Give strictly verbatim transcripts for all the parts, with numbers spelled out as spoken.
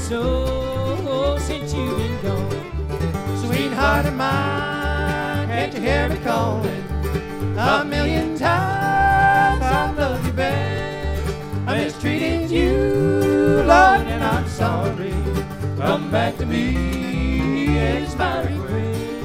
so since you've been gone. Sweetheart of mine, can't you hear me calling? A million times I love you best. I mistreated you, Lord, and I'm sorry. Come back to me, it's my request.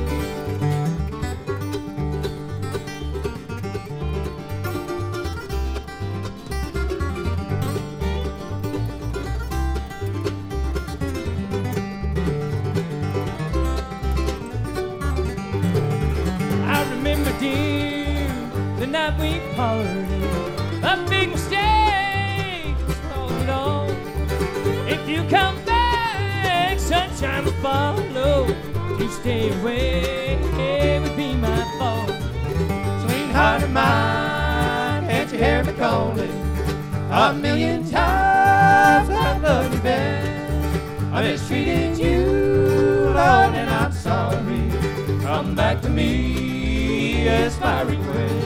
The night we parted, a big mistake was all along. If you come back, sunshine will follow. You stay away, it would be my fault. Sweetheart of mine, can't you hear me calling? A million times I love you best. I mistreated you, Lord, and I'm sorry. Come back to me, it's my request.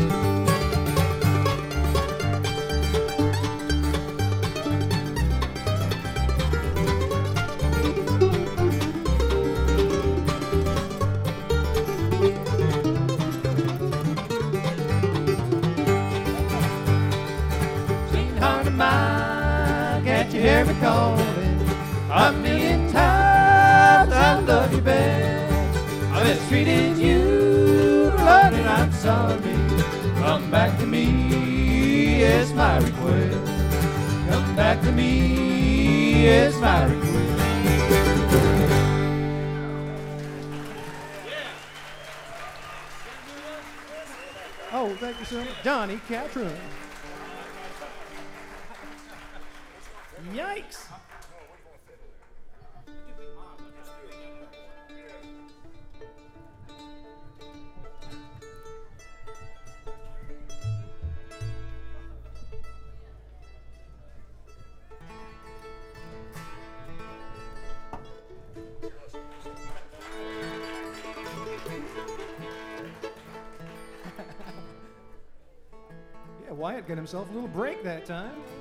Can't you hear me calling? A million times I love you best. I mistreated you, Lord, and I'm sorry. Come back to me, it's my request. Come back to me, it's my request. Oh, thank you, sir. Johnny Catron. Yikes! Yeah, Wyatt got himself a little break that time.